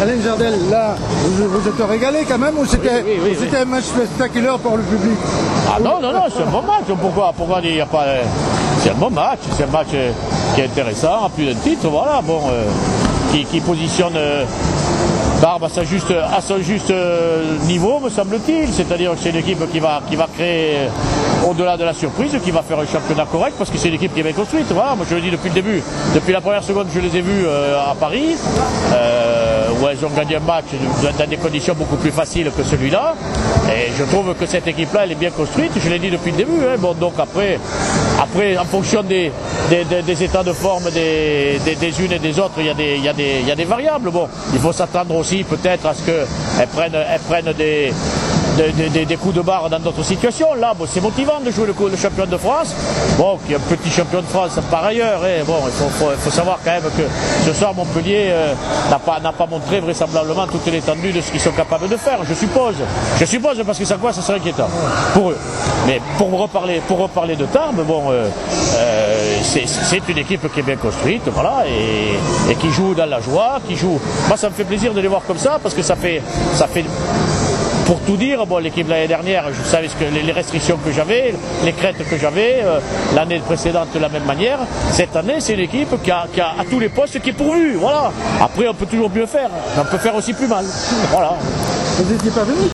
Alain Jardel, là, vous êtes régalé quand même ou c'était un match spectaculaire pour le public? Ah non, c'est un bon match. Pourquoi il n'y a pas... C'est un bon match, c'est un match qui est intéressant, à plus d'un titre, voilà, bon, qui positionne Tarbes à son juste niveau, me semble-t-il. C'est-à-dire que c'est une équipe qui va créer, au-delà de la surprise, qui va faire un championnat correct, parce que c'est une équipe qui est bien construite. Voilà, moi je le dis depuis le début, depuis la première seconde je les ai vus à Paris, où elles ont gagné un match dans des conditions beaucoup plus faciles que celui-là. Et je trouve que cette équipe-là, elle est bien construite, je l'ai dit depuis le début. Hein. Bon, donc après, en fonction des états de forme des unes et des autres, il y a des variables. Bon, il faut s'attendre aussi peut-être à ce qu'elles prennent des coups de barre dans d'autres situations. Là, bon, c'est motivant de jouer le champion de France. Bon, qui est un petit champion de France par ailleurs. Hein. Bon, il faut savoir quand même que ce soir, Montpellier n'a pas montré vraisemblablement toute l'étendue de ce qu'ils sont capables de faire. Je suppose parce que ça serait inquiétant pour eux. Mais pour reparler de Tarbes, bon, c'est une équipe qui est bien construite, voilà, et qui joue dans la joie, qui joue. Moi, ça me fait plaisir de les voir comme ça parce que ça fait. Pour tout dire, bon, l'équipe de l'année dernière, je savais les restrictions que j'avais, les craintes que j'avais, l'année précédente de la même manière. Cette année, c'est une équipe qui a à tous les postes qui est pourvue, voilà. Après, on peut toujours mieux faire, mais on peut faire aussi plus mal, voilà. Vous n'étiez pas venu?